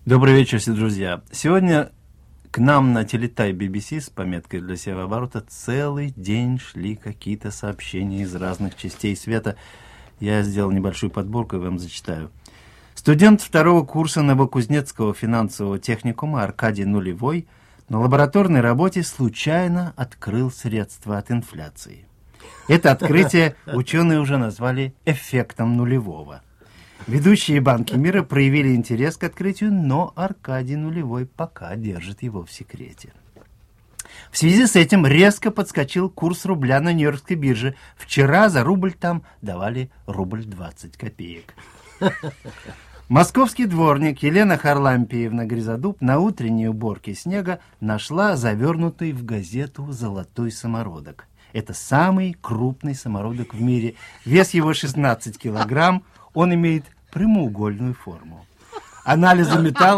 Добрый вечер, все друзья. Сегодня к нам на Телетай BBC с пометкой для севооборота целый день шли какие-то сообщения из разных частей света. Я сделал небольшую подборку и вам зачитаю. Студент второго курса Новокузнецкого финансового техникума Аркадий Нулевой на лабораторной работе случайно открыл средства от инфляции. Это открытие ученые уже назвали эффектом нулевого. Ведущие банки мира проявили интерес к открытию, но Аркадий Нулевой пока держит его в секрете. В связи с этим резко подскочил курс рубля на Нью-Йоркской бирже. Вчера за рубль там давали рубль 20 копеек. Московский дворник Елена Харлампиевна Гризодуб на утренней уборке снега нашла завернутый в газету золотой самородок. Это самый крупный самородок в мире. Вес его 16 килограмм. Он имеет прямоугольную форму. Анализа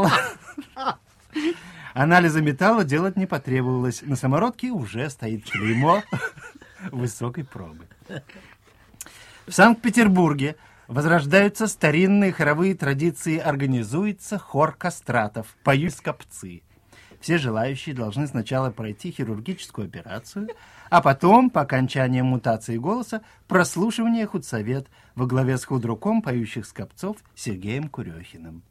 металла делать не потребовалось. На самородке уже стоит клеймо высокой пробы. В Санкт-Петербурге возрождаются старинные хоровые традиции. Организуется хор кастратов, поют скопцы. Все желающие должны сначала пройти хирургическую операцию, а потом, по окончании мутации голоса, прослушивание худсовет во главе с худруком поющих скопцов Сергеем Курехиным.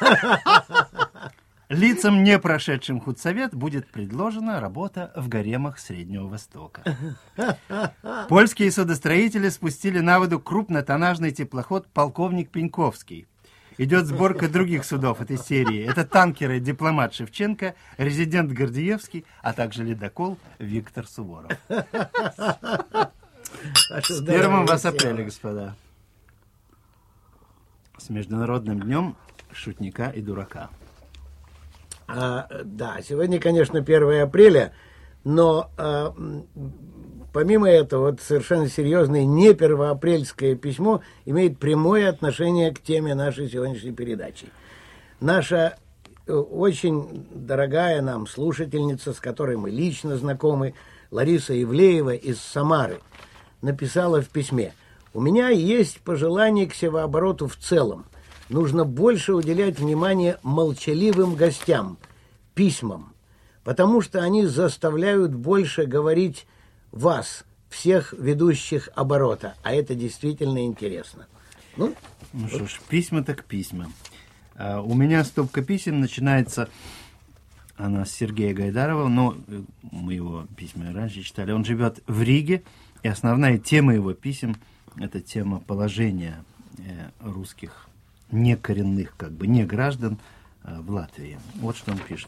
Лицам, не прошедшим худсовет, будет предложена работа в гаремах Среднего Востока. Польские судостроители спустили на воду крупнотоннажный теплоход «Полковник Пеньковский». Идет сборка других судов этой серии. Это танкеры «Дипломат» Шевченко, «Резидент» Гордеевский, а также ледокол Виктор Суворов. С 1 вас апреля, господа. С Международным днем шутника и дурака. Да, сегодня, конечно, 1 апреля, но помимо этого, вот совершенно серьезное не первоапрельское письмо имеет прямое отношение к теме нашей сегодняшней передачи. Наша очень дорогая нам слушательница, с которой мы лично знакомы, Лариса Ивлеева из Самары, написала в письме: «У меня есть пожелание к севообороту в целом. Нужно больше уделять внимание молчаливым гостям, письмам, потому что они заставляют больше говорить вас, всех ведущих оборота, а это действительно интересно». Ну что ж, письма так письма. У меня стопка писем начинается, она с Сергея Гайдарова, но мы его письма раньше читали. Он живет в Риге, и основная тема его писем – это тема положения русских некоренных, не граждан в Латвии. Вот что он пишет.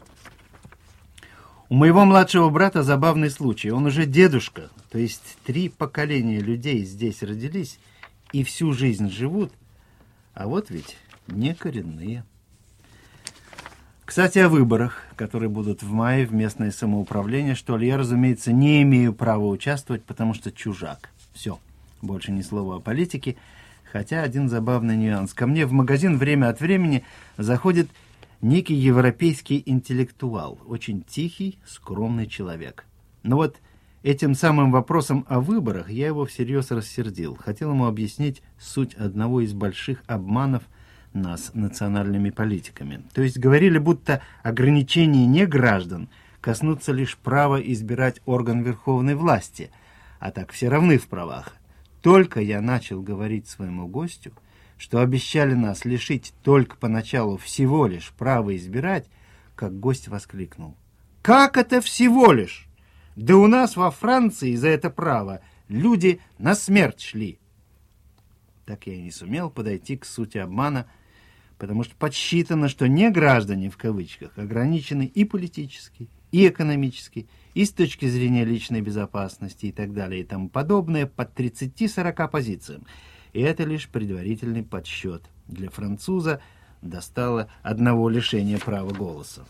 У моего младшего брата забавный случай. Он уже дедушка, то есть 3 поколения людей здесь родились и всю жизнь живут, а вот ведь не коренные. Кстати, о выборах, которые будут в мае в местное самоуправление, что ли, я, разумеется, не имею права участвовать, потому что чужак. Все, больше ни слова о политике, хотя один забавный нюанс. Ко мне в магазин время от времени заходит некий европейский интеллектуал, очень тихий, скромный человек. Но вот этим самым вопросом о выборах я его всерьез рассердил. Хотел ему объяснить суть одного из больших обманов нас национальными политиками. То есть говорили, будто ограничения неграждан коснутся лишь права избирать орган верховной власти, а так все равны в правах. Только я начал говорить своему гостю, что обещали нас лишить только поначалу всего лишь права избирать, как гость воскликнул: «Как это всего лишь? Да у нас во Франции за это право люди на смерть шли!» Так я и не сумел подойти к сути обмана, потому что подсчитано, что неграждане, в кавычках, ограничены и политически, и экономически, и с точки зрения личной безопасности и так далее и тому подобное по 30-40 позициям. И это лишь предварительный подсчет. Для француза достало одного лишения права голоса.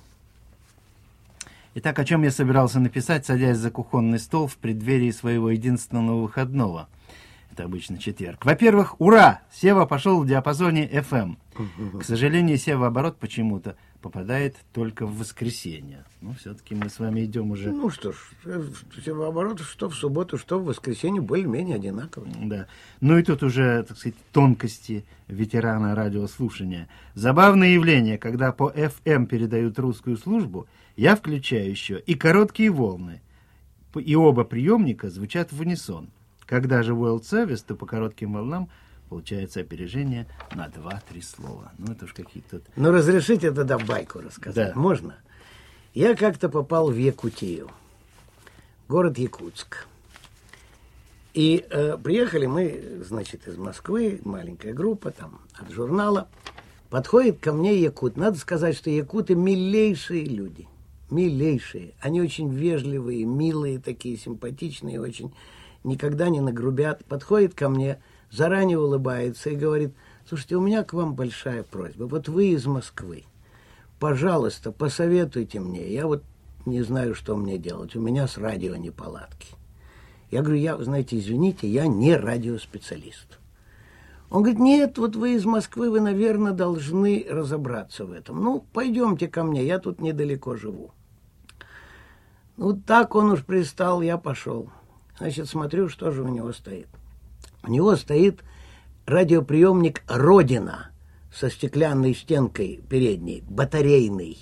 Итак, о чем я собирался написать, садясь за кухонный стол в преддверии своего единственного выходного. Это обычно четверг. Во-первых, ура! Сева пошел в диапазоне FM. К сожалению, Сева-оборот почему-то попадает только в воскресенье. Ну, все-таки мы с вами идем уже... Ну что ж, Сева-оборот, что в субботу, что в воскресенье, более-менее одинаково. Да. Ну и тут уже, так сказать, тонкости ветерана радиослушания. Забавное явление, когда по FM передают русскую службу, я включаю еще и короткие волны. И оба приемника звучат в унисон. Когда же World Service, то по коротким волнам получается опережение на 2-3 слова. Ну, это уж какие-то... Ну, разрешите тогда байку рассказать. Да. Можно? Я как-то попал в Якутию, город Якутск. И приехали мы, значит, из Москвы, маленькая группа там от журнала. Подходит ко мне якут. Надо сказать, что якуты милейшие люди. Милейшие. Они очень вежливые, милые такие, симпатичные, очень... никогда не нагрубят, подходит ко мне, заранее улыбается и говорит: слушайте, у меня к вам большая просьба. Вот вы из Москвы. Пожалуйста, посоветуйте мне. Я вот не знаю, что мне делать. У меня с радио неполадки. Я говорю: знаете, извините, я не радиоспециалист. Он говорит: нет, вот вы из Москвы, вы, наверное, должны разобраться в этом. Ну, пойдемте ко мне, я тут недалеко живу. Ну, так он уж пристал, я пошел. Значит, смотрю, что же у него стоит. У него стоит радиоприемник «Родина» со стеклянной стенкой передней, батарейный.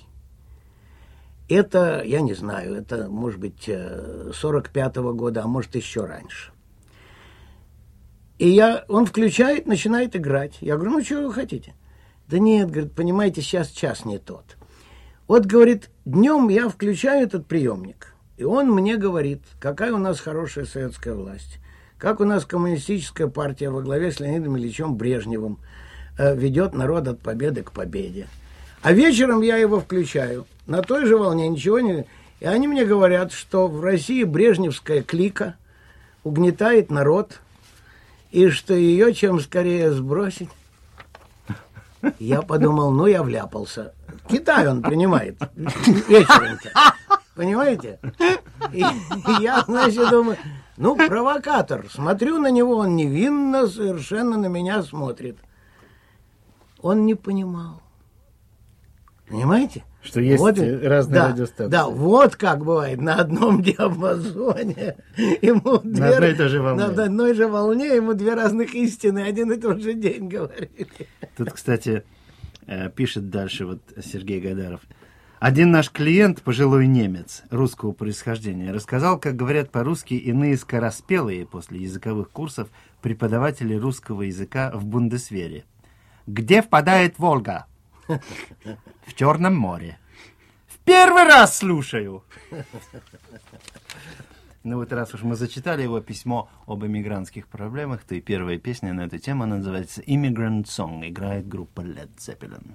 Это, я не знаю, это, может быть, 45-го года, а может, еще раньше. И он включает, начинает играть. Я говорю: ну, что вы хотите? Да нет, говорит, понимаете, сейчас час не тот. Вот, говорит, днем я включаю этот приемник. И он мне говорит, какая у нас хорошая советская власть, как у нас коммунистическая партия во главе с Леонидом Ильичем Брежневым ведет народ от победы к победе. А вечером я его включаю, на той же волне ничего не... И они мне говорят, что в России брежневская клика угнетает народ, и что ее чем скорее сбросить. Я подумал, ну я вляпался. Китай он принимает вечером-то. Понимаете? И я, значит, думаю, ну, провокатор. Смотрю на него, он невинно совершенно на меня смотрит. Он не понимал. Понимаете? Что есть вот, разные радиостанции. Да, вот как бывает. На одном диапазоне ему на одной и той же волне. На одной же волне ему две разных истины один и тот же день говорили. Тут, кстати, пишет дальше вот Сергей Гайдаров. Один наш клиент, пожилой немец русского происхождения, рассказал, как говорят по-русски иные скороспелые после языковых курсов преподаватели русского языка в Бундесвере. Где впадает Волга? В Черном море. В первый раз слушаю. Ну вот раз уж мы зачитали его письмо об эмигрантских проблемах, то и первая песня на эту тему называется «Immigrant Song». Играет группа Led Zeppelin.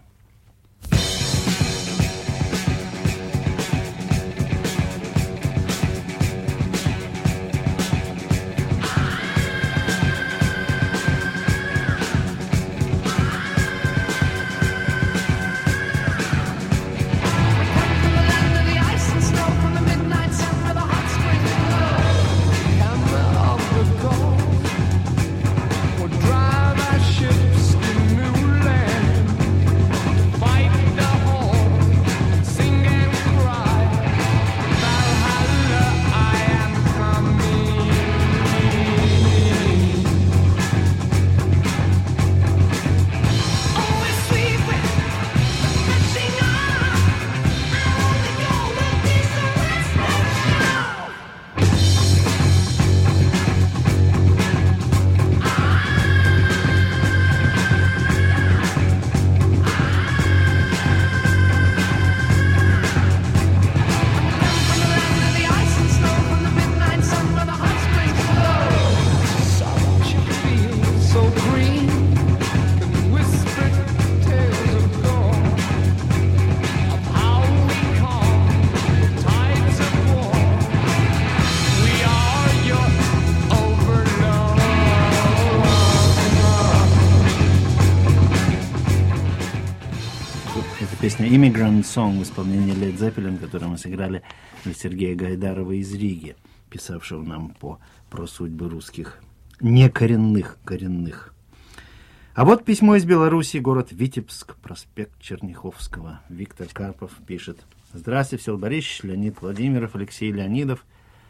Песня «Immigrant Song» в исполнении Led Zeppelin, которую мы сыграли для Сергея Гайдарова из Риги, писавшего нам про судьбы русских не коренных, коренных. А вот письмо из Беларуси, город Витебск, проспект Черняховского. Виктор Карпов пишет. Здравствуйте, Всеволод Борисович, Леонид Владимиров, Алексей Леонидов.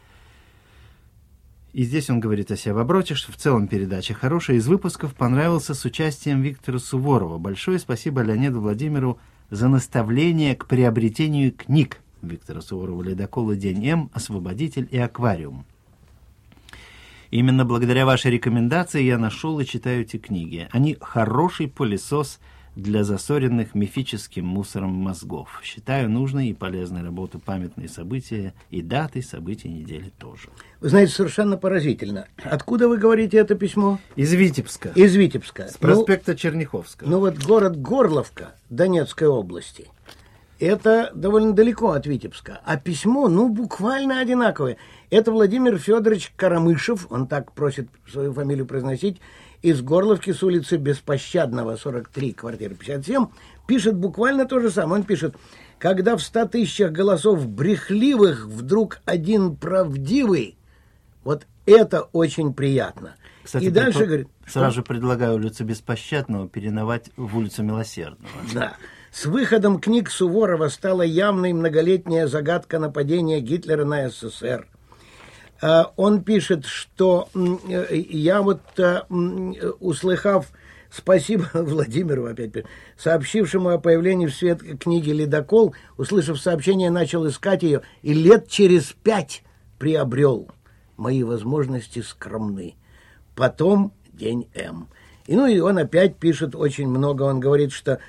И здесь он говорит о Севоброте, что в целом передача хорошая. Из выпусков понравился с участием Виктора Суворова. Большое спасибо Леониду Владимирову за наставление к приобретению книг Виктора Суворова «Ледокол и День М», «Освободитель» и «Аквариум». Именно благодаря вашей рекомендации я нашел и читаю эти книги. Они хороший пылесос для засоренных мифическим мусором мозгов. Считаю нужной и полезной работу памятные события и даты событий недели тоже. Вы знаете, совершенно поразительно. Откуда вы говорите это письмо? Из Витебска. Из Витебска. С проспекта Черняховского. Ну вот город Горловка Донецкой области. Это довольно далеко от Витебска. А письмо, буквально одинаковое. Это Владимир Федорович Карамышев, он так просит свою фамилию произносить, из Горловки с улицы Беспощадного, 43, квартира 57, пишет буквально то же самое. Он пишет, когда в 100 тысячах голосов брехливых вдруг один правдивый, вот это очень приятно. Кстати, и дальше говорит... Сразу же предлагаю улицу Беспощадного переименовать в улицу Милосердного. Да. С выходом книг Суворова стала явной многолетняя загадка нападения Гитлера на СССР. Он пишет, что я услыхав, спасибо Владимиру опять, сообщившему о появлении в свет книги «Ледокол», услышав сообщение, начал искать ее и лет через 5 приобрел. Мои возможности скромны. Потом «День М». И он опять пишет очень много. Он говорит, что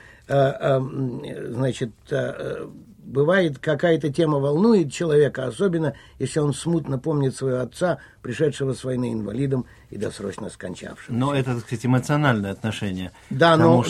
бывает, какая-то тема волнует человека, особенно если он смутно помнит своего отца, пришедшего с войны инвалидом и досрочно скончавшегося. Но это, так сказать, эмоциональное отношение. Да, но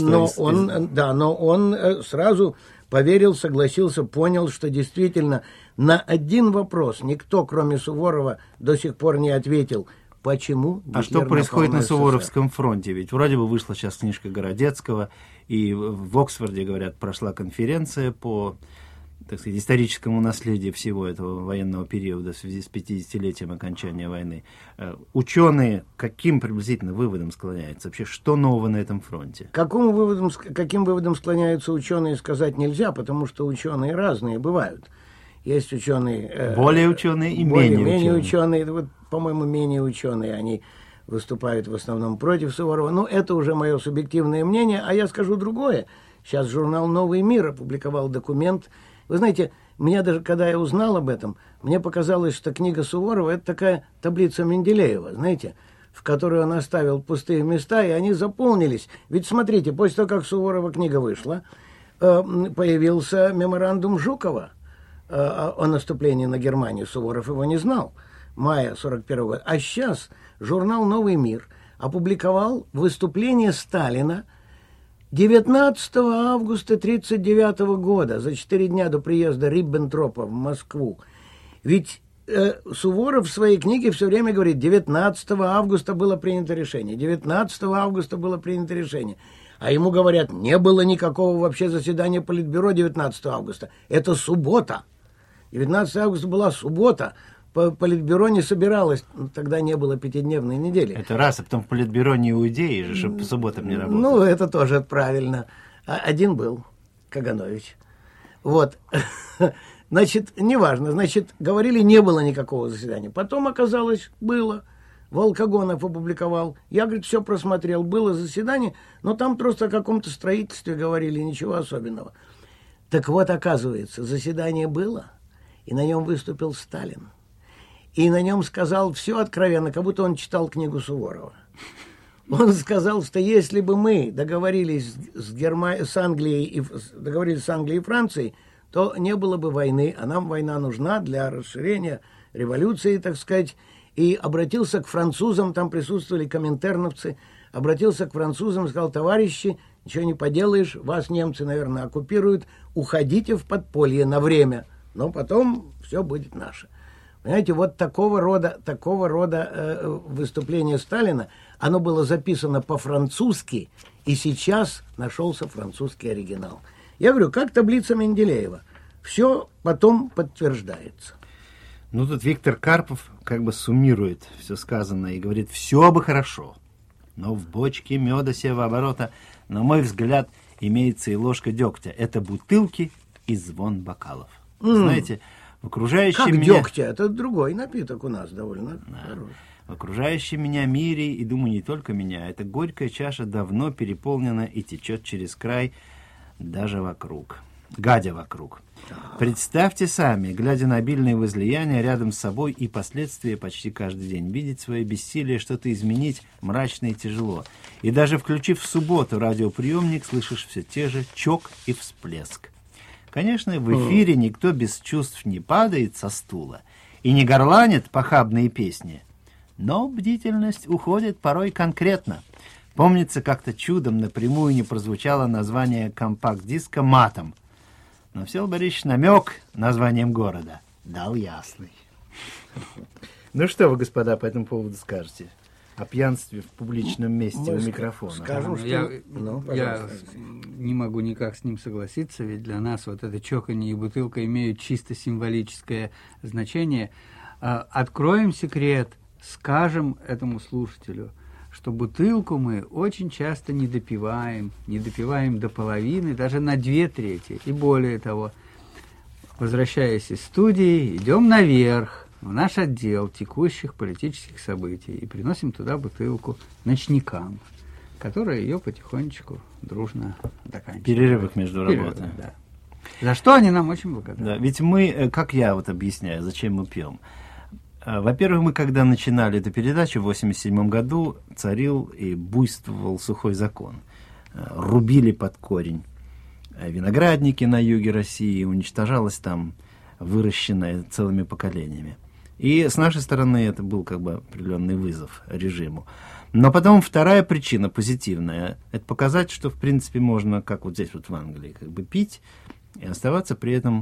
он сразу поверил, согласился, понял, что действительно на один вопрос никто, кроме Суворова, до сих пор не ответил. Почему? А что происходит на Суворовском фронте? Ведь вроде бы вышла сейчас книжка Городецкого, и в Оксфорде, говорят, прошла конференция по, так сказать, историческому наследию всего этого военного периода в связи с 50-летием окончания войны. Ученые каким приблизительно выводом склоняются? Вообще, что нового на этом фронте? Каким выводом склоняются ученые, сказать нельзя, потому что ученые разные бывают. Есть ученые... более ученые и менее ученые. Вот, по-моему, менее ученые. Они выступают в основном против Суворова. Но это уже мое субъективное мнение. А я скажу другое. Сейчас журнал «Новый мир» опубликовал документ. Вы знаете, меня даже, когда я узнал об этом, мне показалось, что книга Суворова – это такая таблица Менделеева, знаете, в которой он оставил пустые места, и они заполнились. Ведь смотрите, после того, как Суворова книга вышла, появился меморандум Жукова о наступлении на Германию. Суворов его не знал. Мая 1941 года. А сейчас журнал «Новый мир» опубликовал выступление Сталина 19 августа 1939 года, за 4 дня до приезда Риббентропа в Москву. Ведь Суворов в своей книге все время говорит, 19 августа было принято решение. 19 августа было принято решение. А ему говорят, не было никакого вообще заседания Политбюро 19 августа. Это суббота. 19 августа была суббота. Политбюро не собиралось. Тогда не было 5-дневной недели. Это раз, а потом в Политбюро не иудеи же, чтобы по субботам не работали. Это тоже правильно. Один был, Каганович. Вот. Значит, неважно. Значит, говорили, не было никакого заседания. Потом оказалось, было. Волкогонов опубликовал. Я, говорит, все просмотрел. Было заседание, но там просто о каком-то строительстве говорили, ничего особенного. Так вот, оказывается, заседание было, и на нем выступил Сталин. И на нем сказал все откровенно, как будто он читал книгу Суворова. Он сказал, что если бы мы договорились с Англией и Францией, то не было бы войны, а нам война нужна для расширения революции, так сказать. И обратился к французам, там присутствовали коминтерновцы, обратился к французам и сказал, товарищи, ничего не поделаешь, вас немцы, наверное, оккупируют, уходите в подполье на время, но потом все будет наше. Понимаете, вот такого рода выступление Сталина, оно было записано по-французски, и сейчас нашелся французский оригинал. Я говорю, как таблица Менделеева. Все потом подтверждается. Ну, тут Виктор Карпов как бы суммирует все сказанное и говорит, все бы хорошо, но в бочке меда севооборота, на мой взгляд, имеется и ложка дегтя. Это бутылки и звон бокалов. Знаете, в окружающем Как меня... дегтя? Это другой напиток у нас довольно хороший. В окружающем меня мире, и, думаю, не только меня, эта горькая чаша давно переполнена и течет через край, даже вокруг, гадя вокруг. Представьте сами, глядя на обильные возлияния рядом с собой и последствия почти каждый день, видеть свое бессилие что-то изменить мрачно и тяжело. И даже включив в субботу радиоприемник, слышишь все те же чок и всплеск. Конечно, в эфире никто без чувств не падает со стула и не горланит похабные песни, но бдительность уходит порой конкретно. Помнится, как-то чудом напрямую не прозвучало название компакт-диска матом. Но Всеволод Борисович намек названием города дал ясный. Ну что вы, господа, по этому поводу скажете? О пьянстве в публичном месте у микрофона. Скажем, что... Я не могу никак с ним согласиться, ведь для нас вот это чоканье и бутылка имеют чисто символическое значение. Откроем секрет, скажем этому слушателю, что бутылку мы очень часто не допиваем до половины, даже на 2/3. И более того, возвращаясь из студии, идем наверх, в наш отдел текущих политических событий и приносим туда бутылку ночникам, которые ее потихонечку дружно заканчивают. В перерывах между работой. Да. За что они нам очень благодарны. Да, ведь мы, как я вот объясняю, зачем мы пьем. Во-первых, мы, когда начинали эту передачу в 1987 году, царил и буйствовал сухой закон. Рубили под корень виноградники на юге России, уничтожалось там выращенное целыми поколениями. И с нашей стороны это был как бы определенный вызов режиму. Но потом вторая причина позитивная, это показать, что в принципе можно, как вот здесь вот в Англии, как бы пить и оставаться при этом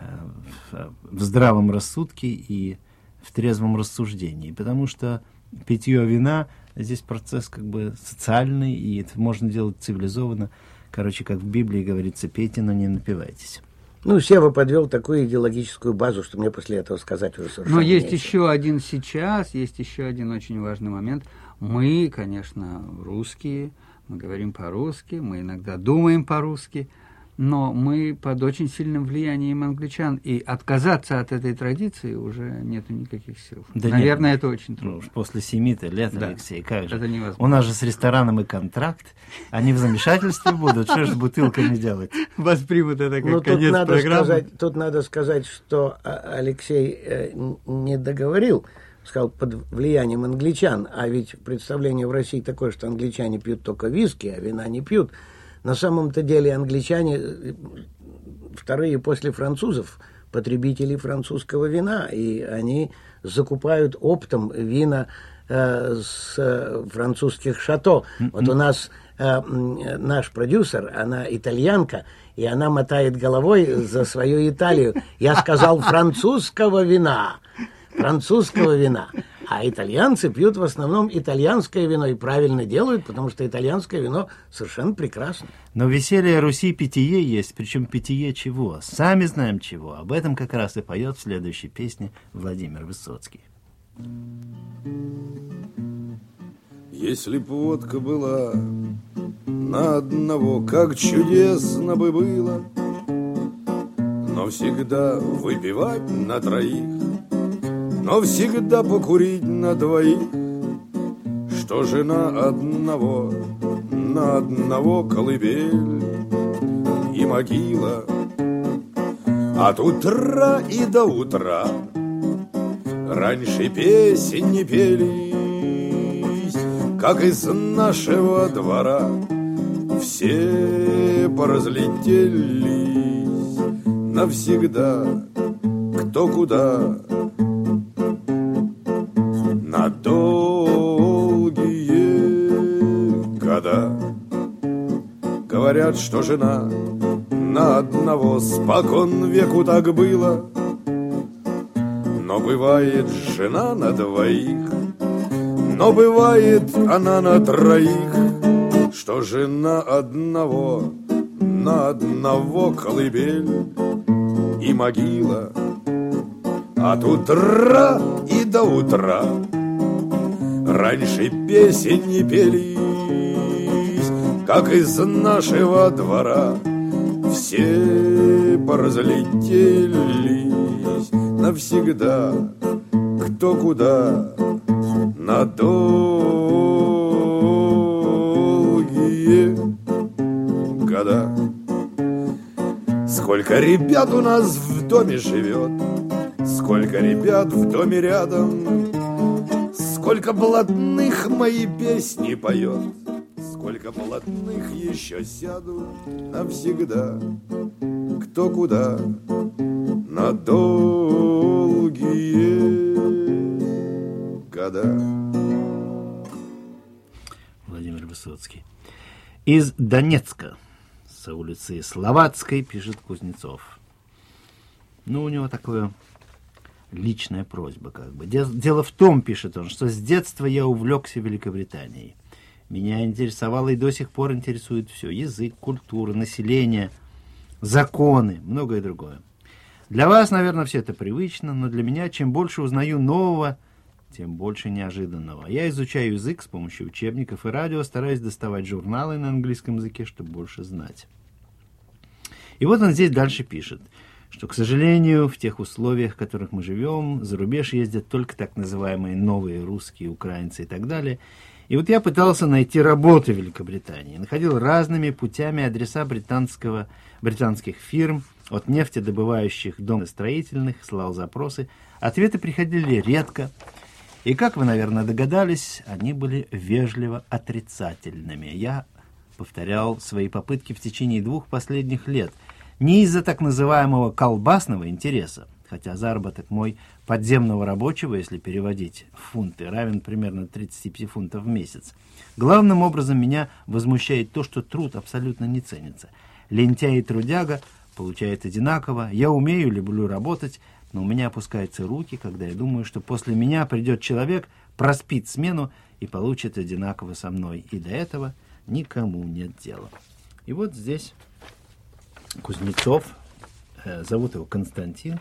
в здравом рассудке и в трезвом рассуждении, потому что питье вина здесь процесс как бы социальный, и это можно делать цивилизованно. Короче, как в Библии говорится, пейте, но не напивайтесь. Ну, Сева подвел такую идеологическую базу, что мне после этого сказать уже совершенно Но есть нечего. еще один сейчас, есть еще один очень важный момент. Мы, конечно, русские, мы говорим по-русски, мы иногда думаем по-русски, но мы под очень сильным влиянием англичан, и отказаться от этой традиции уже нету никаких сил. Да наверное, нет, это очень трудно. уж после 7 лет, Да, Алексей, как же? это невозможно. У нас же с рестораном и контракт, они в замешательстве будут, что же с бутылками делать? Воспримут это как Ну, конец программы. тут надо сказать, что Алексей не договорил, сказал, под влиянием англичан, а ведь представление в России такое, что англичане пьют только виски, а вина не пьют. На самом-то деле англичане вторые после французов потребители французского вина, и они закупают оптом вина с французских шато. Вот у нас наш продюсер, она итальянка, и она мотает головой за свою Италию. Я сказал французского вина. А итальянцы пьют в основном итальянское вино и правильно делают, потому что итальянское вино совершенно прекрасно. Но веселье Руси питье есть, причем питье чего? Сами знаем чего. Об этом как раз и поет в следующей песне Владимир Высоцкий. Если б водка была на одного, как чудесно бы было, но всегда выпивать на троих, но всегда покурить на двоих, что же на одного колыбель и могила. От утра и до утра раньше песен не пелись, как из нашего двора все поразлетелись навсегда, кто куда. На долгие года говорят, что жена на одного, спокон веку так было. Но бывает жена на двоих, но бывает она на троих, что же на одного колыбель и могила. от утра и до утра. Раньше песен не пелись, как из нашего двора. Все поразлетелись навсегда, кто куда, на долгие года. Сколько ребят у нас в доме живет, сколько ребят в доме рядом, сколько блатных мои песни поет, сколько блатных еще сядут навсегда, кто куда, на долгие года. Владимир Высоцкий. Из Донецка, с улицы Словацкой, пишет Кузнецов. Ну, у него такое личная просьба, как бы. Дело в том, пишет он, что с детства я увлекся Великобританией. Меня интересовало и до сих пор интересует все. Язык, культура, население, законы, многое другое. Для вас, наверное, все это привычно, но для меня, чем больше узнаю нового, тем больше неожиданного. Я изучаю язык с помощью учебников и радио, стараюсь доставать журналы на английском языке, чтобы больше знать. И вот он здесь дальше пишет, что, к сожалению, в тех условиях, в которых мы живем, за рубеж ездят только так называемые новые русские, украинцы и так далее. И вот я пытался найти работу в Великобритании. Находил разными путями адреса британских фирм, от нефтедобывающих до домостроительных, слал запросы. Ответы приходили редко. И, как вы, наверное, догадались, они были вежливо отрицательными. Я повторял свои попытки в течение 2 последних лет. Не из-за так называемого колбасного интереса, хотя заработок мой подземного рабочего, если переводить в фунты, равен примерно 35 фунтов в месяц. Главным образом меня возмущает то, что труд абсолютно не ценится. Лентяй и трудяга получают одинаково. Я умею, люблю работать, но у меня опускаются руки, когда я думаю, что после меня придет человек, проспит смену и получит одинаково со мной. И до этого никому нет дела. И вот здесь Кузнецов, зовут его Константин,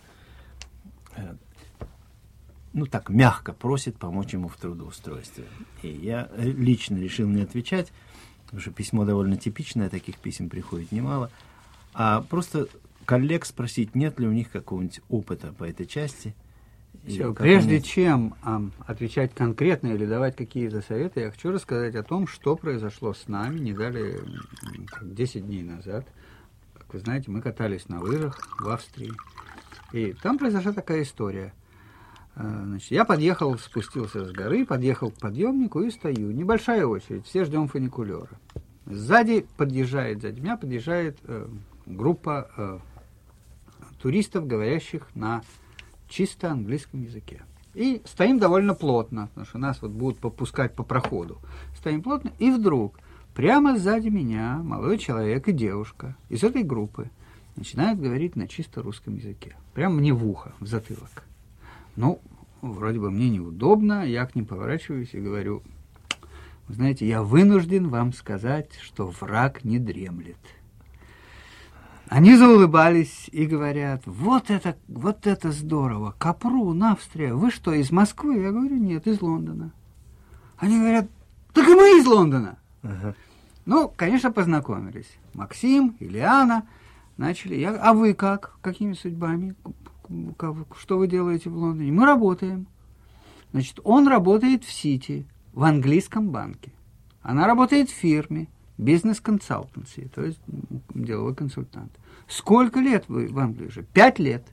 ну так мягко просит помочь ему в трудоустройстве. И я лично решил не отвечать, потому что письмо довольно типичное, таких писем приходит немало, а просто коллег спросить, нет ли у них какого-нибудь опыта по этой части. Все, прежде чем отвечать конкретно или давать какие-то советы, я хочу рассказать о том, что произошло с нами не далее 10 дней назад. Как вы знаете, мы катались на лыжах в Австрии, и там произошла такая история. Значит, я подъехал, спустился с горы, подъехал к подъемнику и стою. Небольшая очередь, все ждем фуникулера. Сзади меня подъезжает группа туристов, говорящих на чисто английском языке. И стоим довольно плотно, потому что нас вот будут попускать по проходу. Стоим плотно, и вдруг прямо сзади меня молодой человек и девушка из этой группы начинают говорить на чисто русском языке. Прямо мне в ухо, в затылок. Ну, вроде бы мне неудобно, я к ним поворачиваюсь и говорю: вы знаете, я вынужден вам сказать, что враг не дремлет. Они заулыбались и говорят: вот это здорово, Капрун, Австрия, вы что, из Москвы? Я говорю: нет, из Лондона. Они говорят: так и мы из Лондона. Uh-huh. Ну, конечно, познакомились. Максим, Ильяна начали. А вы как? Какими судьбами? Что вы делаете в Лондоне? Мы работаем. Значит, он работает в Сити, в английском банке. Она работает в фирме, бизнес-консалтенси, то есть деловой консультант. Сколько лет вы в Англии уже? 5 лет.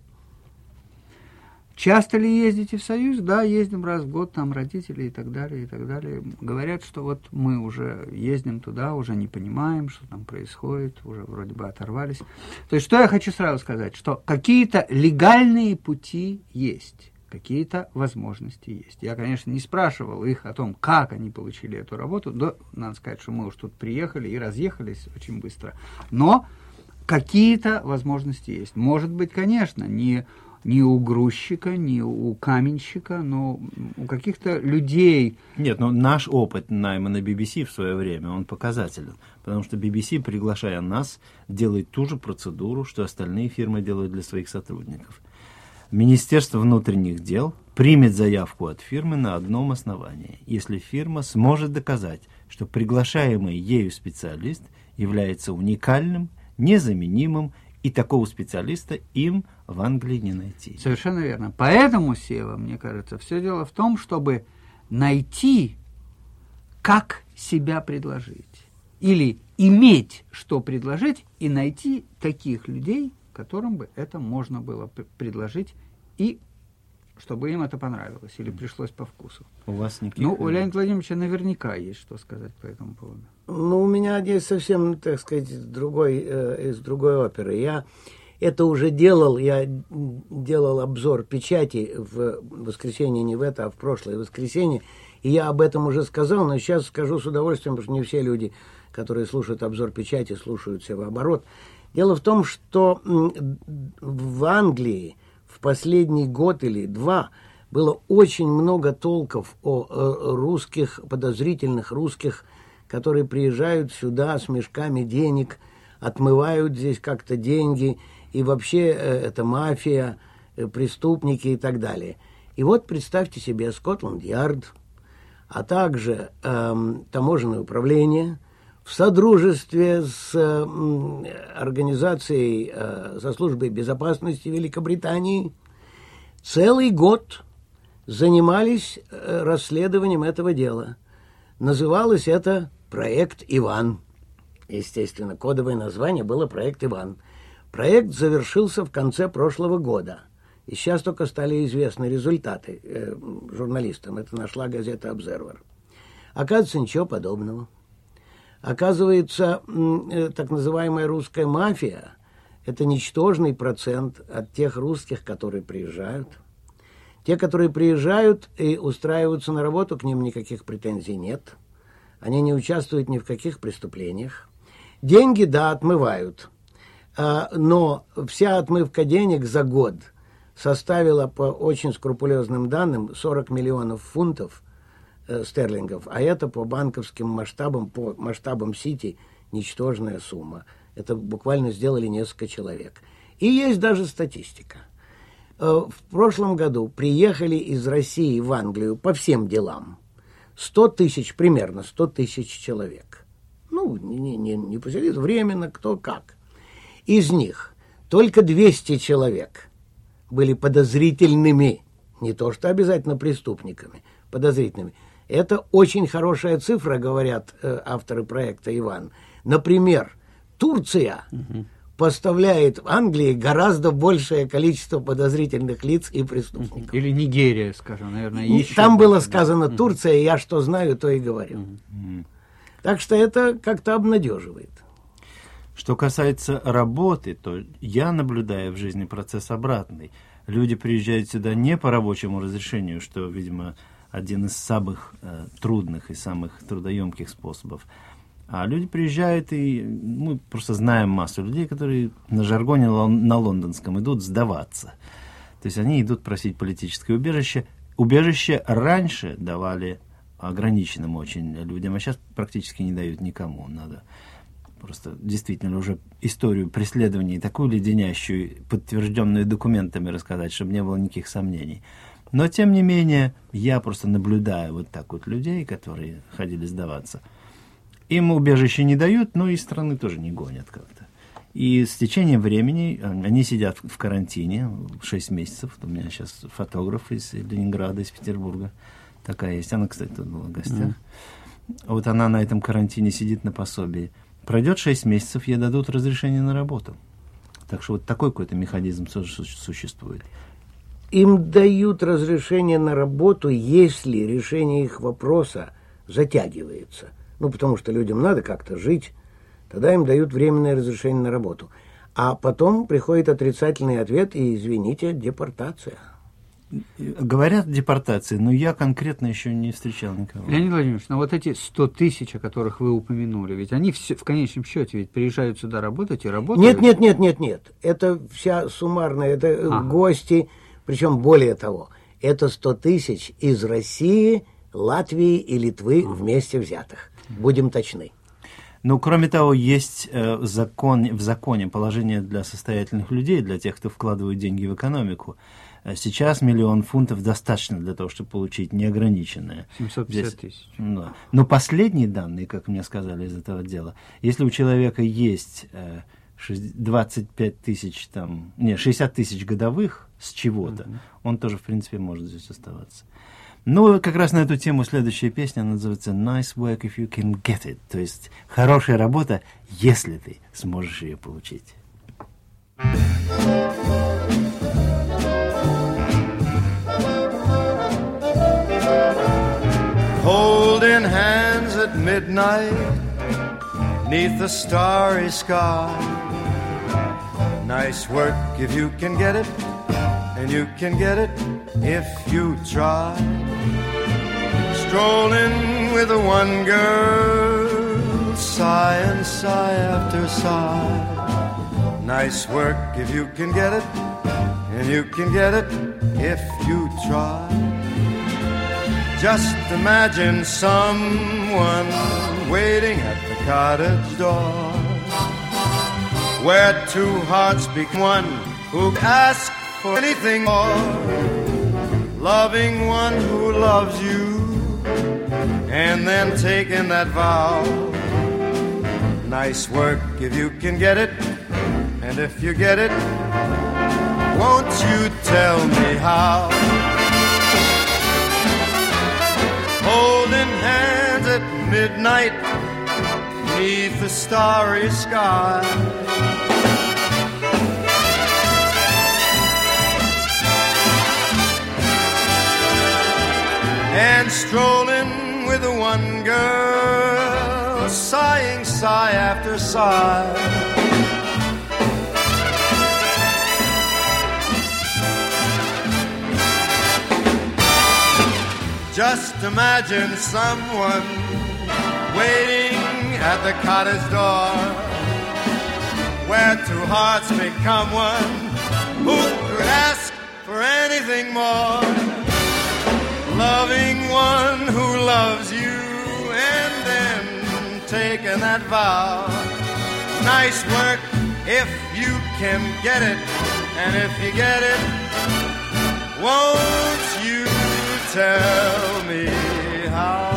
Часто ли ездите в Союз? Да, ездим раз в год, там родители и так далее, и так далее. Говорят, что вот мы уже ездим туда, уже не понимаем, что там происходит, уже вроде бы оторвались. То есть, что я хочу сразу сказать, что какие-то легальные пути есть, какие-то возможности есть. Я, конечно, не спрашивал их о том, как они получили эту работу, да, надо сказать, что мы уж тут приехали и разъехались очень быстро, но какие-то возможности есть. Может быть, конечно, не у грузчика, не у каменщика, но у каких-то людей. Нет, но наш опыт найма на BBC в свое время, он показателен. Потому что BBC, приглашая нас, делает ту же процедуру, что остальные фирмы делают для своих сотрудников. Министерство внутренних дел примет заявку от фирмы на одном основании, если фирма сможет доказать, что приглашаемый ею специалист является уникальным, незаменимым, и такого специалиста им в Англии не найти. Совершенно верно. Поэтому, Сева, мне кажется, все дело в том, чтобы найти, как себя предложить. Или иметь, что предложить, и найти таких людей, которым бы это можно было предложить, и чтобы им это понравилось или пришлось по вкусу. У вас никаких... Ну, у Леонида Владимировича наверняка есть что сказать по этому поводу. Ну, у меня есть совсем, так сказать, из другой оперы. Я это уже делал, я делал обзор печати в воскресенье, не в это, а в прошлое воскресенье, и я об этом уже сказал, но сейчас скажу с удовольствием, потому что не все люди, которые слушают обзор печати, слушают все вооборот. Дело в том, что в Англии в последний год или два было очень много толков о русских, подозрительных русских, которые приезжают сюда с мешками денег, отмывают здесь как-то деньги, и вообще это мафия, преступники и так далее. И вот представьте себе Скотланд-Ярд, а также таможенное управление в содружестве с организацией, со службой безопасности Великобритании целый год занимались расследованием этого дела. Называлось это «Проект Иван». Естественно, кодовое название было «Проект Иван». Проект завершился в конце прошлого года. И сейчас только стали известны результаты журналистам. Это нашла газета «Обзервер». Оказывается, ничего подобного. Оказывается, так называемая русская мафия – это ничтожный процент от тех русских, которые приезжают. Те, которые приезжают и устраиваются на работу, к ним никаких претензий нет. Они не участвуют ни в каких преступлениях. Деньги, да, отмывают. Но вся отмывка денег за год составила по очень скрупулезным данным 40 миллионов фунтов стерлингов, а это по банковским масштабам, по масштабам Сити, ничтожная сумма. Это буквально сделали несколько человек. И есть даже статистика. В прошлом году приехали из России в Англию по всем делам 100 тысяч, примерно 100 тысяч человек. Ну, не поселились, временно, кто как. Из них только 200 человек были подозрительными, не то что обязательно преступниками, подозрительными. Это очень хорошая цифра, говорят авторы проекта «Иван». Например, Турция поставляет в Англии гораздо большее количество подозрительных лиц и преступников. Или Нигерия, скажем, наверное, еще. Там было сказано «Турция», я что знаю, то и говорю. Так что это как-то обнадеживает. Что касается работы, то я наблюдаю в жизни процесс обратный. Люди приезжают сюда не по рабочему разрешению, что, видимо, один из самых трудных и самых трудоемких способов. А люди приезжают, и мы просто знаем массу людей, которые на жаргоне на лондонском идут сдаваться. То есть они идут просить политическое убежище. Убежище раньше давали ограниченным очень людям, а сейчас практически не дают никому. Надо просто действительно уже историю преследований такую леденящую, подтвержденную документами рассказать, чтобы не было никаких сомнений. Но, тем не менее, я просто наблюдаю вот так вот людей, которые ходили сдаваться. Им убежище не дают, но и из страны тоже не гонят как-то. И с течением времени они сидят в карантине 6 месяцев. У меня сейчас фотограф из Ленинграда, из Петербурга такая есть. Она, кстати, тут была в гостях. Вот она на этом карантине сидит на пособии. Пройдет 6 месяцев, ей дадут разрешение на работу. Так что вот такой какой-то механизм существует. Им дают разрешение на работу, если решение их вопроса затягивается. Ну, потому что людям надо как-то жить. Тогда им дают временное разрешение на работу. А потом приходит отрицательный ответ, и, извините, депортация. Говорят депортации, но я конкретно еще не встречал никого. Леонид Владимирович, но вот эти 100 тысяч, о которых вы упомянули, ведь они в конечном счете ведь приезжают сюда работать и работают? Нет. Это вся суммарная, это гости, причем более того, это 100 тысяч из России, Латвии и Литвы вместе взятых. Будем точны. Ну, кроме того, есть в законе положение для состоятельных людей, для тех, кто вкладывает деньги в экономику. Сейчас 1 000 000 фунтов достаточно для того, чтобы получить неограниченное. 750 тысяч. Да. Но последние данные, как мне сказали из этого дела, если у человека есть 25 тысяч, 60 тысяч годовых с чего-то, он тоже, в принципе, может здесь оставаться. Ну, как раз на эту тему следующая песня называется «Nice work if you can get it», то есть «Хорошая работа, если ты сможешь ее получить». Holding hands at midnight, 'neath the starry sky. Nice work if you can get it, and you can get it if you try. Strolling with the one girl, sigh and sigh after sigh. Nice work if you can get it, and you can get it if you try. Just imagine someone waiting at the cottage door, where two hearts become one, who ask for anything more. Loving one who loves you, and then taking that vow. Nice work if you can get it, and if you get it, won't you tell me how? Holding hands at midnight, 'neath the starry sky. And strolling with the one girl, sighing sigh after sigh. Just imagine someone waiting at the cottage door, where two hearts become one, who could ask for anything more. Loving one who loves you, and then taking that vow. Nice work if you can get it, and if you get it, won't you tell me how?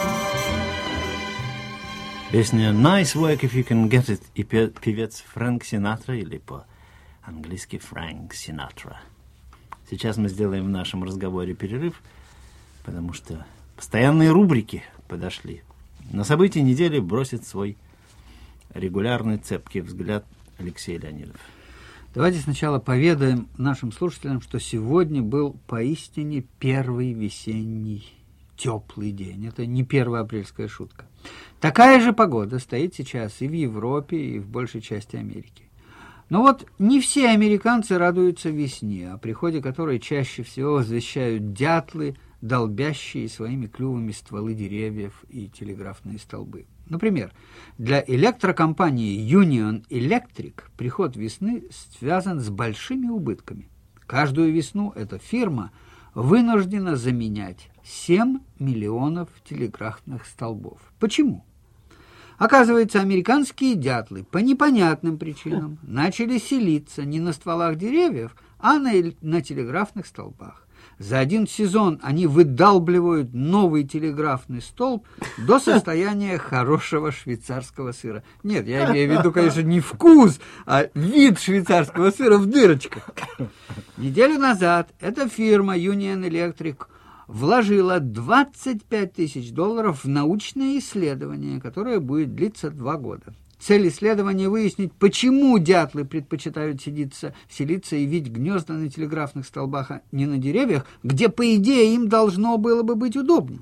Песня «Nice work if you can get it» и певец Фрэнк Синатра, или по-английски Фрэнк Синатра. Сейчас мы сделаем в нашем разговоре перерыв, потому что постоянные рубрики подошли. На события недели бросит свой регулярный цепкий взгляд Алексей Леонидов. Давайте сначала поведаем нашим слушателям, что сегодня был поистине первый весенний теплый день. Это не первая апрельская шутка. Такая же погода стоит сейчас и в Европе, и в большей части Америки. Но вот не все американцы радуются весне, о приходе которой чаще всего возвещают дятлы, долбящие своими клювами стволы деревьев и телеграфные столбы. Например, для электрокомпании Union Electric приход весны связан с большими убытками. Каждую весну эта фирма вынуждена заменять 7 миллионов телеграфных столбов. Почему? Оказывается, американские дятлы по непонятным причинам начали селиться не на стволах деревьев, а на телеграфных столбах. За один сезон они выдалбливают новый телеграфный столб до состояния хорошего швейцарского сыра. Нет, я имею в виду, конечно, не вкус, а вид швейцарского сыра в дырочках. Неделю назад эта фирма Union Electric вложила $25 тысяч в научное исследование, которое будет длиться 2 года. Цель исследования – выяснить, почему дятлы предпочитают селиться и вить гнезда на телеграфных столбах, а не на деревьях, где, по идее, им должно было бы быть удобнее.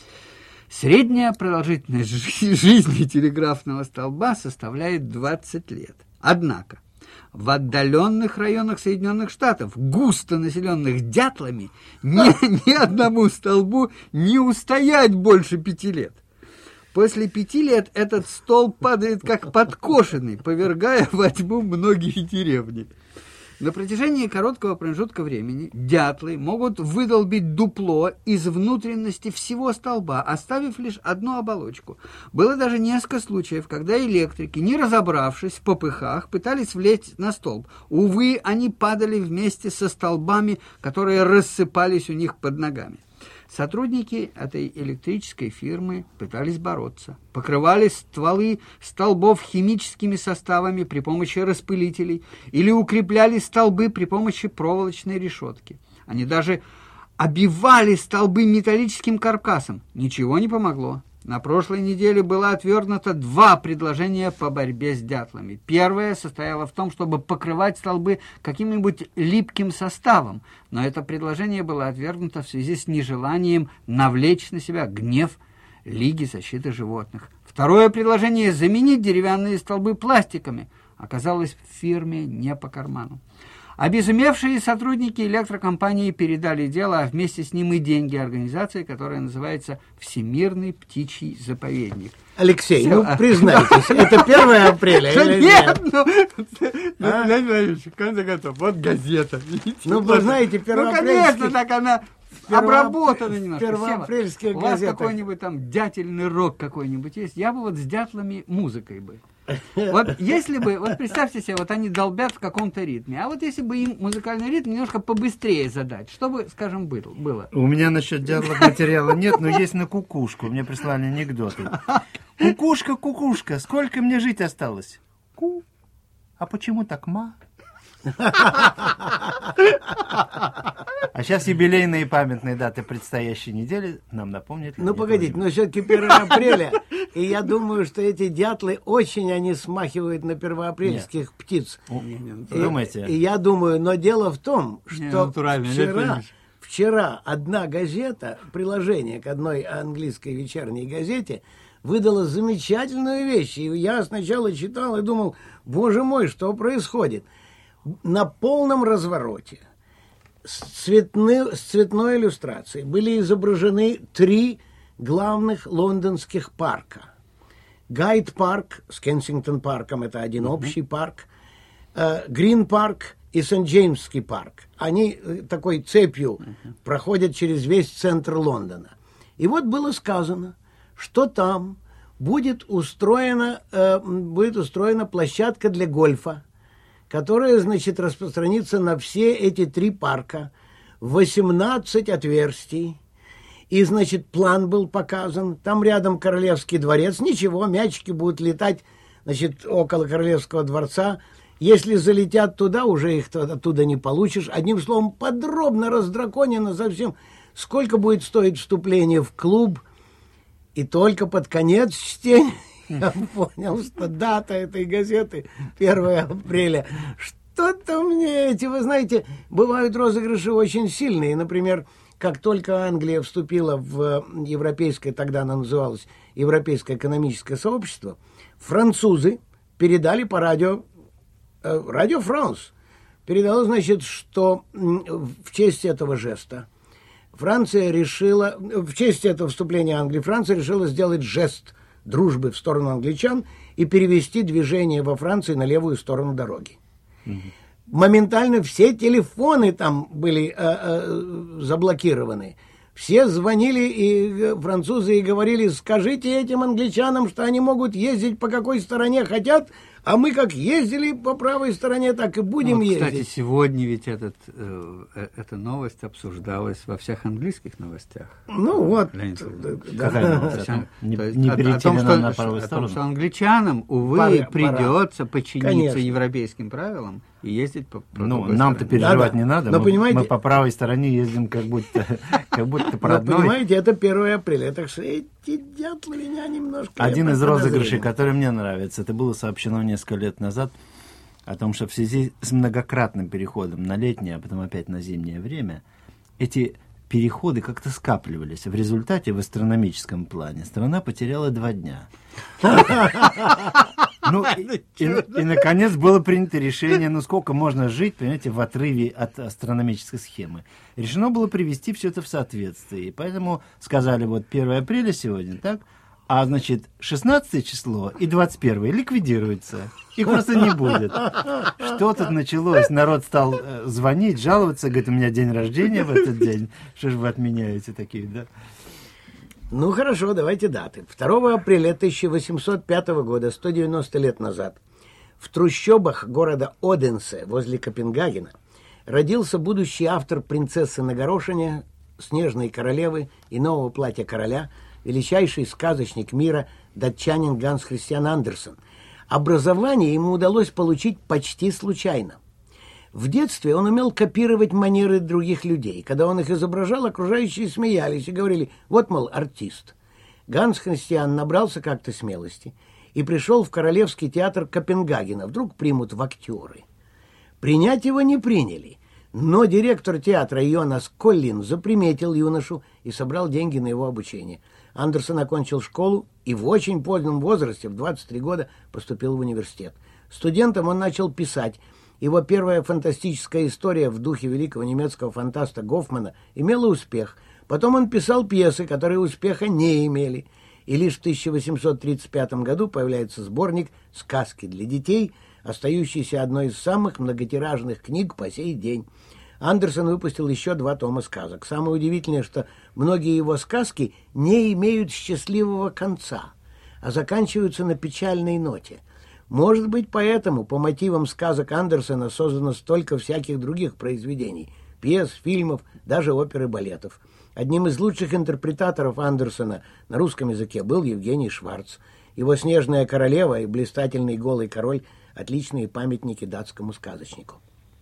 Средняя продолжительность жизни телеграфного столба составляет 20 лет. Однако в отдаленных районах Соединенных Штатов, густо населенных дятлами, ни одному столбу не устоять больше 5 лет. После 5 лет этот столб падает как подкошенный, повергая во тьму многие деревни. На протяжении короткого промежутка времени дятлы могут выдолбить дупло из внутренности всего столба, оставив лишь одну оболочку. Было даже несколько случаев, когда электрики, не разобравшись в попыхах, пытались влезть на столб. Увы, они падали вместе со столбами, которые рассыпались у них под ногами. Сотрудники этой электрической фирмы пытались бороться. Покрывали стволы столбов химическими составами при помощи распылителей или укрепляли столбы при помощи проволочной решетки. Они даже обивали столбы металлическим каркасом. Ничего не помогло. На прошлой неделе было отвергнуто 2 предложения по борьбе с дятлами. Первое состояло в том, чтобы покрывать столбы каким-нибудь липким составом, но это предложение было отвергнуто в связи с нежеланием навлечь на себя гнев Лиги защиты животных. Второе предложение — заменить деревянные столбы пластиками — оказалось фирме не по карману. Обезумевшие сотрудники электрокомпании передали дело, а вместе с ним и деньги организации, которая называется «Всемирный птичий заповедник». Алексей, признайтесь, это 1 апреля или нет? В конце концов, вот газета. Ну, вы знаете, конечно, так она обработана немножко. Первоапрельская газета. У вас газета. Какой-нибудь там дятельный рок какой-нибудь есть? Я бы вот с дятлами музыкой бы. Вот если бы, вот представьте себе, вот они долбят в каком-то ритме, а вот если бы им музыкальный ритм немножко побыстрее задать, что бы, скажем, было? У меня насчет дятлов материала нет, но есть на кукушку. Мне прислали анекдоты. Кукушка, кукушка, сколько мне жить осталось? Ку. А почему так ма? А сейчас юбилейные и памятные даты предстоящей недели нам напомнят. Ну, погодите, но все-таки 1 апреля, и я думаю, что эти дятлы очень они смахивают на первоапрельских птиц. Думаете? И я думаю, но дело в том, что вчера одна газета, приложение к одной английской вечерней газете, выдала замечательную вещь. И я сначала читал и думал, боже мой, что происходит? На полном развороте с цветной иллюстрацией были изображены 3 главных лондонских парка. Гайд-парк с Кенсингтон-парком, это один общий парк, Грин-парк и Сент-Джеймский парк. Они такой цепью проходят через весь центр Лондона. И вот было сказано, что там будет устроена площадка для гольфа, которая, значит, распространится на все эти 3 парка, 18 отверстий. И, значит, план был показан. Там рядом Королевский дворец. Ничего, мячики будут летать, значит, около Королевского дворца. Если залетят туда, уже их оттуда не получишь. Одним словом, подробно раздраконено совсем, сколько будет стоить вступление в клуб. И только под конец чтения я понял, что дата этой газеты 1 апреля. Что-то мне вы знаете, бывают розыгрыши очень сильные. Например, как только Англия вступила в европейское, тогда она называлась Европейское экономическое сообщество, французы передали по радио Франс, передало, значит, что в честь этого жеста Франция решила, в честь этого вступления Англии, Франция решила сделать жест дружбы в сторону англичан и перевести движение во Франции на левую сторону дороги. Моментально все телефоны там были заблокированы. Все звонили и французы и говорили, скажите этим англичанам, что они могут ездить по какой стороне хотят, а мы как ездили по правой стороне, так и будем ездить. Кстати, сегодня ведь эта новость обсуждалась во всех английских новостях. Ну вот. Какая новость? Не перейти на правую сторону? О том, что англичанам, увы, придется подчиниться европейским правилам и ездить по другой стороне. Нам-то переживать не надо. Но, понимаете, мы по правой стороне ездим как будто по родной. Понимаете, это 1 апреля. Так что эти дятлы меня немножко... Один из розыгрышей, который мне нравится, это было сообщено несколько лет назад, о том, что в связи с многократным переходом на летнее, а потом опять на зимнее время, эти переходы как-то скапливались. В результате, в астрономическом плане, страна потеряла 2 дня. И, наконец, было принято решение, сколько можно жить, понимаете, в отрыве от астрономической схемы. Решено было привести все это в соответствие. И поэтому сказали, 1 апреля сегодня, так? А, значит, 16 число и 21 ликвидируется. Их просто не будет. Что тут началось? Народ стал звонить, жаловаться, говорит, у меня день рождения в этот день. Что же вы отменяете такие, да? Ну, хорошо, давайте даты. 2 апреля 1805 года, 190 лет назад, в трущобах города Оденсе возле Копенгагена родился будущий автор «Принцессы на горошине», «Снежной королевы» и «Нового платья короля», величайший сказочник мира, датчанин Ганс Христиан Андерсен. Образование ему удалось получить почти случайно. В детстве он умел копировать манеры других людей. Когда он их изображал, окружающие смеялись и говорили: вот, мол, артист. Ганс Христиан набрался как-то смелости и пришел в Королевский театр Копенгагена. Вдруг примут в актеры. Принять его не приняли, но директор театра Йонас Коллин заприметил юношу и собрал деньги на его обучение. Андерсен окончил школу и в очень позднем возрасте, в 23 года, поступил в университет. Студентом он начал писать. Его первая фантастическая история в духе великого немецкого фантаста Гофмана имела успех. Потом он писал пьесы, которые успеха не имели. И лишь в 1835 году появляется сборник «Сказки для детей», остающийся одной из самых многотиражных книг по сей день. Андерсен выпустил еще 2 тома сказок. Самое удивительное, что многие его сказки не имеют счастливого конца, а заканчиваются на печальной ноте. Может быть, поэтому по мотивам сказок Андерсена создано столько всяких других произведений, пьес, фильмов, даже опер и балетов. Одним из лучших интерпретаторов Андерсена на русском языке был Евгений Шварц. Его «Снежная королева» и «Блистательный голый король» – отличные памятники датскому сказочнику.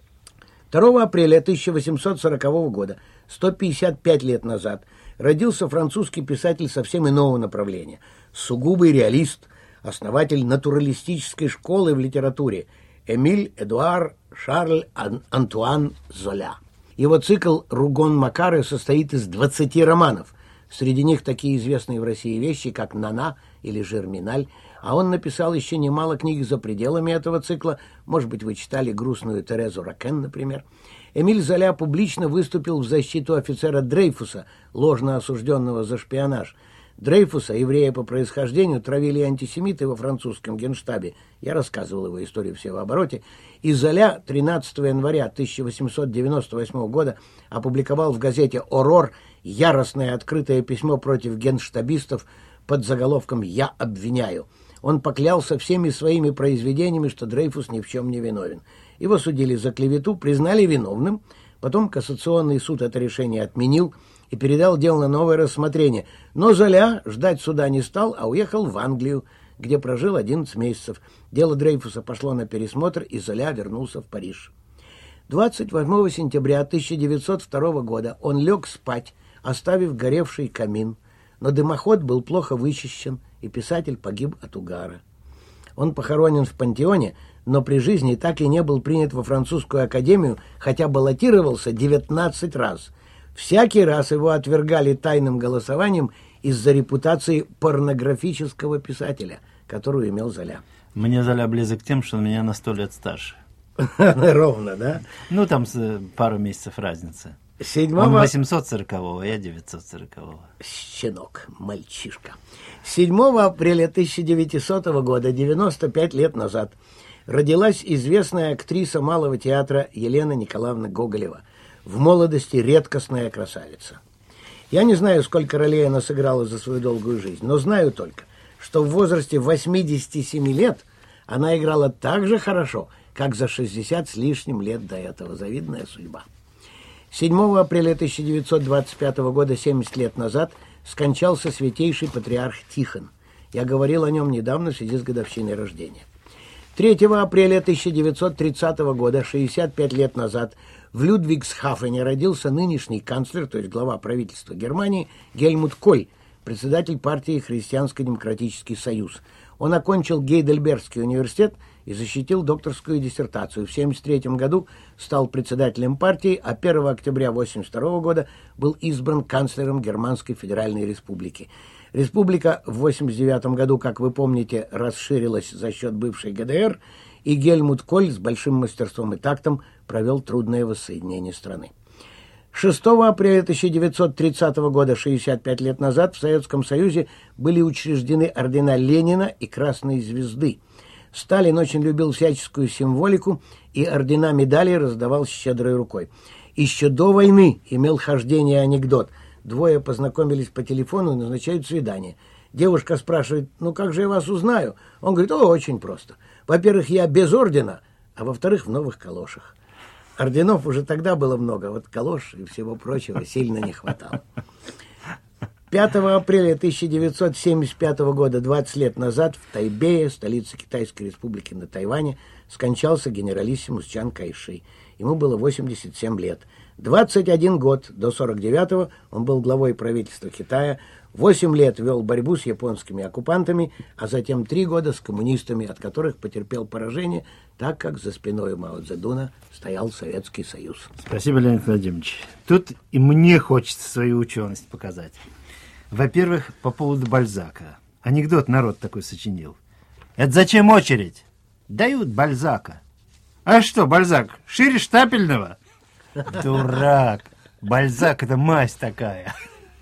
2 апреля 1840 года, 155 лет назад, родился французский писатель совсем иного направления. Сугубый реалист, основатель натуралистической школы в литературе Эмиль Эдуар Шарль Антуан Золя. Его цикл «Ругон Макары» состоит из 20 романов. Среди них такие известные в России вещи, как «Нана» или «Жерминаль», а он написал еще немало книг за пределами этого цикла. Может быть, вы читали «Грустную Терезу Ракен», например. Эмиль Золя публично выступил в защиту офицера Дрейфуса, ложно осужденного за шпионаж. Дрейфуса, еврея по происхождению, травили антисемиты во французском генштабе. Я рассказывал его историю все в обороте. И Золя 13 января 1898 года опубликовал в газете «Орор» яростное открытое письмо против генштабистов под заголовком «Я обвиняю». Он поклялся всеми своими произведениями, что Дрейфус ни в чем не виновен. Его судили за клевету, признали виновным. Потом Кассационный суд это решение отменил и передал дело на новое рассмотрение. Но Золя ждать суда не стал, а уехал в Англию, где прожил 11 месяцев. Дело Дрейфуса пошло на пересмотр, и Золя вернулся в Париж. 28 сентября 1902 года он лег спать, оставив горевший камин. Но дымоход был плохо вычищен, и писатель погиб от угара. Он похоронен в Пантеоне, но при жизни так и не был принят во французскую академию, хотя баллотировался 19 раз. Всякий раз его отвергали тайным голосованием из-за репутации порнографического писателя, которую имел Золя. Мне Золя близок тем, что он меня на 100 лет старше. Ровно, да? Ну, там пару месяцев разницы. 7 Он 840-го, а я 940-го. Щенок, мальчишка. 7 апреля 1900 года, 95 лет назад, родилась известная актриса Малого театра Елена Николаевна Гоголева. В молодости редкостная красавица. Я не знаю, сколько ролей она сыграла за свою долгую жизнь, но знаю только, что в возрасте 87 лет она играла так же хорошо, как за 60 с лишним лет до этого. Завидная судьба. 7 апреля 1925 года, 70 лет назад, скончался святейший патриарх Тихон. Я говорил о нем недавно в связи с годовщиной рождения. 3 апреля 1930 года, 65 лет назад, в Людвигсхафене родился нынешний канцлер, то есть глава правительства Германии, Гельмут Коль, председатель партии Христианско-демократический союз. Он окончил Гейдельбергский университет и защитил докторскую диссертацию. В 1973 году стал председателем партии, а 1 октября 1982 года был избран канцлером Германской Федеральной Республики. Республика в 1989 году, как вы помните, расширилась за счет бывшей ГДР, и Гельмут Коль с большим мастерством и тактом провел трудное воссоединение страны. 6 апреля 1930 года, 65 лет назад, в Советском Союзе были учреждены ордена Ленина и Красной Звезды. Сталин очень любил всяческую символику и ордена медалей раздавал щедрой рукой. Еще до войны имел хождение анекдот. Двое познакомились по телефону и назначают свидание. Девушка спрашивает: ну как же я вас узнаю? Он говорит: о, очень просто. Во-первых, я без ордена, а во-вторых, в новых калошах. Орденов уже тогда было много, вот калош и всего прочего сильно не хватало. 5 апреля 1975 года, 20 лет назад, в Тайбэе, столице Китайской республики на Тайване, скончался генералиссимус Чан Кайши. Ему было 87 лет. 21 год до 49-го он был главой правительства Китая, 8 лет вел борьбу с японскими оккупантами, а затем 3 года с коммунистами, от которых потерпел поражение, так как за спиной Мао Цзэдуна стоял Советский Союз. Спасибо, Леонид Владимирович. Тут и мне хочется свою ученость показать. Во-первых, по поводу Бальзака. Анекдот народ такой сочинил. Это зачем очередь? Дают Бальзака. А что, Бальзак, шире штапельного? Дурак. Бальзак — это мазь такая.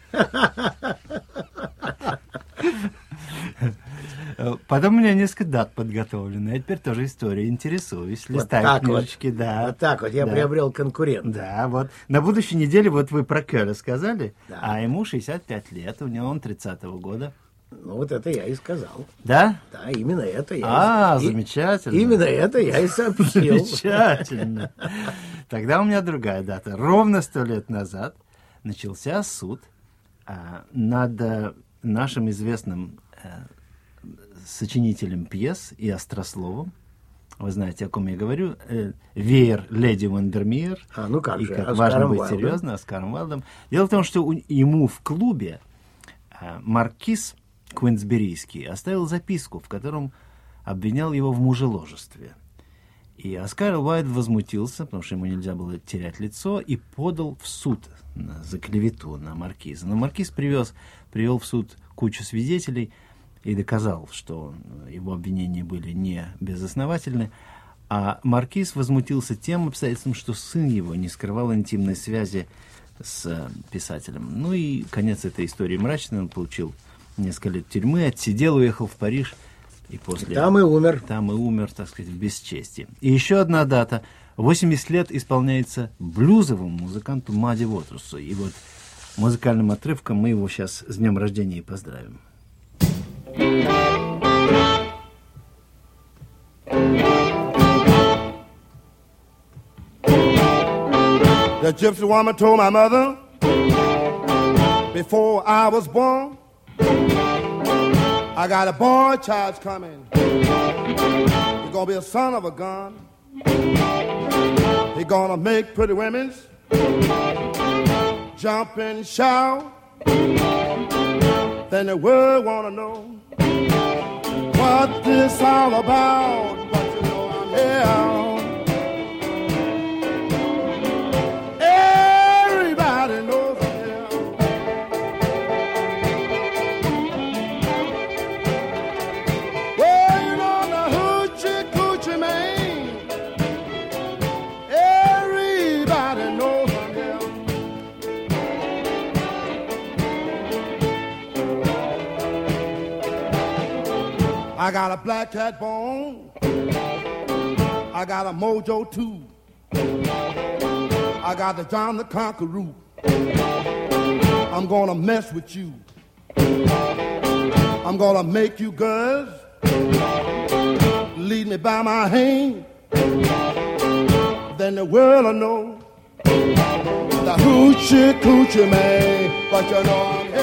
Потом у меня несколько дат подготовлены. Я теперь тоже историю интересуюсь. Листаю вот книжечки, вот. да. Вот так вот я приобрел конкурента. Да, вот. На будущей неделе вот вы про Кёля сказали, да. А ему 65 лет, у него он 30-го года. Ну, вот это я и сказал. Да? Да, именно это я замечательно. Именно это я и сообщил. Замечательно. Тогда у меня другая дата. Ровно 100 лет назад начался суд над нашим известным сочинителем пьес и острословом. Вы знаете, о ком я говорю. Веер Леди Вандермеер. Ну как и же, как Оскаром важно быть Уайлдом. серьезно, Оскаром Уайлдом. Дело в том, что ему в клубе маркиз Квинсберийский оставил записку, в котором обвинял его в мужеложестве. И Оскар Уайлд возмутился, потому что ему нельзя было терять лицо, и подал в суд за клевету на маркиза. Но маркиз привел в суд кучу свидетелей и доказал, что его обвинения были не безосновательны. А маркиз возмутился тем обстоятельством, что сын его не скрывал интимной связи с писателем. Ну и конец этой истории мрачный. Он получил несколько лет тюрьмы, отсидел, уехал в Париж. И после... Там и умер. Там и умер, так сказать, в бесчестии. И еще одна дата. 80 лет исполняется блюзовому музыканту Мадди Уотерсу. И вот музыкальным отрывком мы его сейчас с днем рождения и поздравим. The gypsy woman told my mother before I was born, I got a boy child's coming. He's gonna be a son of a gun. He's gonna make pretty women jump and shout. Then the world wanna know what this all about. But you know I'm here. Everybody knows I'm here. Well, you know the hoochie coochie man. Everybody knows I'm here. I got a black cat bone. I got a mojo too. I got the John the Conqueror. I'm gonna mess with you. I'm gonna make you girls lead me by my hand. Then the world will know the hoochie coochie man. But you know I'm here.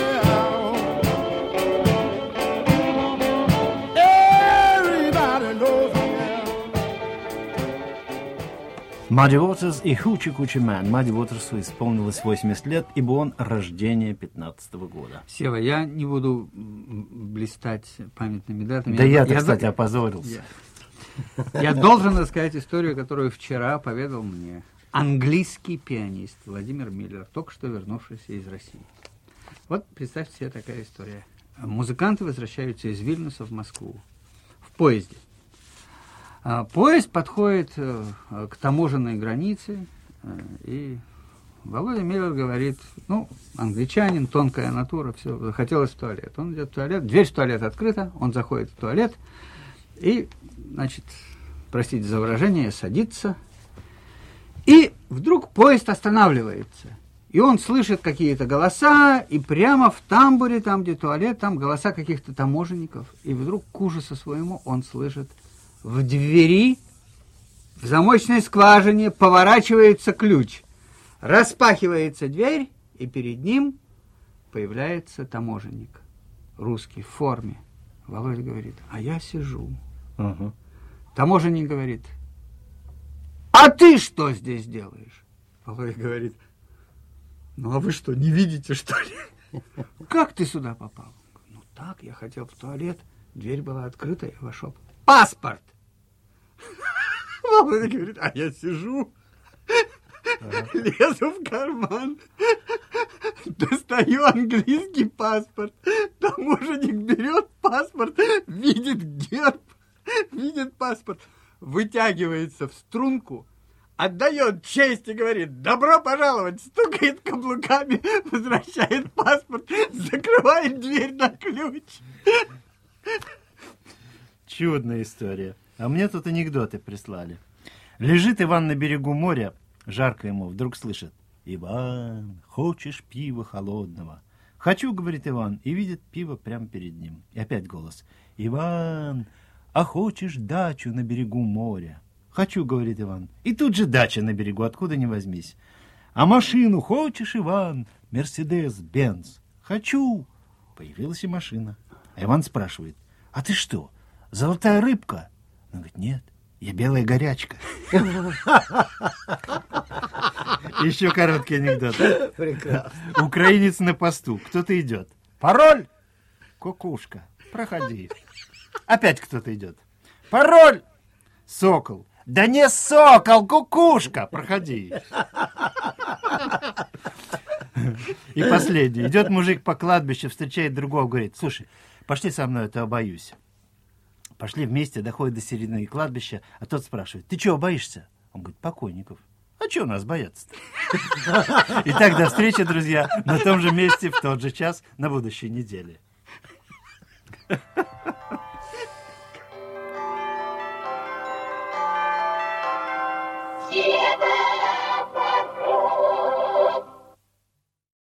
Мадди Уотерс и Хучи Кучи Мэн. Мадди Уотерсу исполнилось 80 лет, ибо он рождения 15-го года. Сева, я не буду блистать памятными датами. Да я-то, кстати, опозорился. Я должен рассказать историю, которую вчера поведал мне английский пианист Владимир Миллер, только что вернувшийся из России. Вот представьте себе такая история. Музыканты возвращаются из Вильнюса в Москву в поезде. Поезд подходит к таможенной границе, и Володя Миллер говорит, англичанин, тонкая натура, все, захотелось в туалет. Он идет в туалет, дверь в туалет открыта, он заходит в туалет, И, значит, простите за выражение, садится. И вдруг поезд останавливается. И он слышит какие-то голоса, и прямо в тамбуре, там, где туалет, там голоса каких-то таможенников. И вдруг, к ужасу своему, он слышит, в двери, в замочной скважине поворачивается ключ. Распахивается дверь, и перед ним появляется таможенник. Русский, в форме. Володя говорит, а я сижу. Ага. Таможенник говорит, а ты что здесь делаешь? Володя говорит, ну а вы что, не видите, что ли? Как ты сюда попал? Ну так, я хотел в туалет, дверь была открыта, я вошел. Паспорт! Володя говорит, а я сижу, лезу в карман, достаю английский паспорт, таможенник берет паспорт, видит герб, видит паспорт, вытягивается в струнку, отдает честь и говорит, добро пожаловать, стукает каблуками, возвращает паспорт, закрывает дверь на ключ. Чудная история. А мне тут анекдоты прислали. Лежит Иван на берегу моря, жарко ему, вдруг слышит, Иван, хочешь пива холодного? Хочу, говорит Иван, и видит пиво прямо перед ним. И опять голос, Иван, а хочешь дачу на берегу моря? Хочу, говорит Иван. И тут же дача на берегу, откуда ни возьмись. А машину хочешь, Иван? Мерседес-Бенц. Хочу. Появилась и машина. А Иван спрашивает, а ты что, золотая рыбка? Он говорит, нет, я белая горячка. Еще короткий анекдот. Прекрасно. Украинец на посту. Кто-то идет. Пароль? Кукушка. Проходи. Опять кто-то идет. Пароль? Сокол. Да не сокол, кукушка. Проходи. И последний. Идет мужик по кладбищу, встречает другого, говорит, слушай, пошли со мной, а то боюсь. Пошли вместе, доходят до середины кладбища, а тот спрашивает, ты чего боишься? Он говорит, покойников. А чего нас бояться-то? Итак, до встречи, друзья, на том же месте, в тот же час, на будущей неделе.